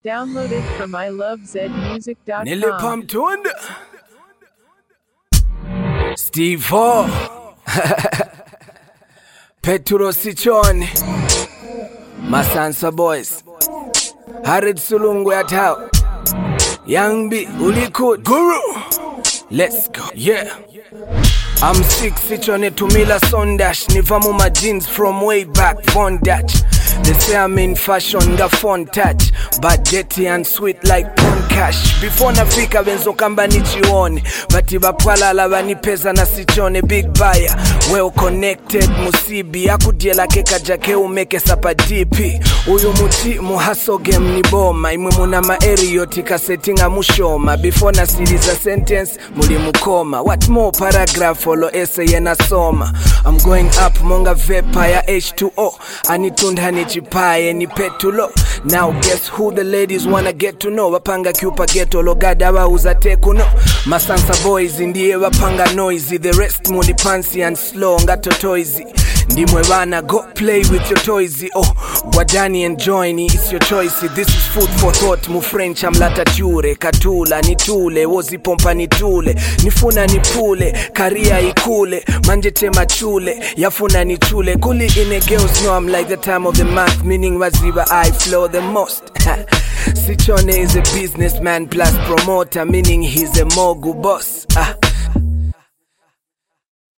Downloaded from ilovezmusic.com. Nilipam Tunda Steve Ho Petro Sichoni Masansa Boys Harid Sulungu Atao Young B Ulikud Guru. Let's go, yeah. I'm sick, Sichoni Tumila Sondash. Nivamu my jeans from way back, Von Dutch. They say I'm in fashion, the phone touch, but dirty and sweet like pon cash. Before nafika benzo kamba nichione, bati bapwala lava pesa na Sichoni big buyer. Well connected musibi, akudiela keka jake umeke sapa DP. Uyu muti muhaso game ni boma, imwe muna maeri yotika settinga mushoma. Before na series a sentence, muli mukoma. What more paragraph follow essay yena soma. I'm going up monga vapor ya H2O, anitunda nichipaye ni petulo. Now guess who the ladies wanna get to know. Wapanga kyupa ghetto logada wauza tekuno. Masansa boys ndiye wapanga noisy. The rest muli pansi and slow ngato toysy. Ndimwe wana go play with your toysy. Oh, Guadani and joiny, it's your choice. This is food for thought. Mu French amlata ture, katula nitule, wozi pompa nitule, nifuna nipule, karia ikule, manjete machule, yafuna nichule. Kuli ine girls know I'm like the time of the month, meaning waziba I flow the most. Sichoni is a businessman plus promoter, meaning he's a mogu boss.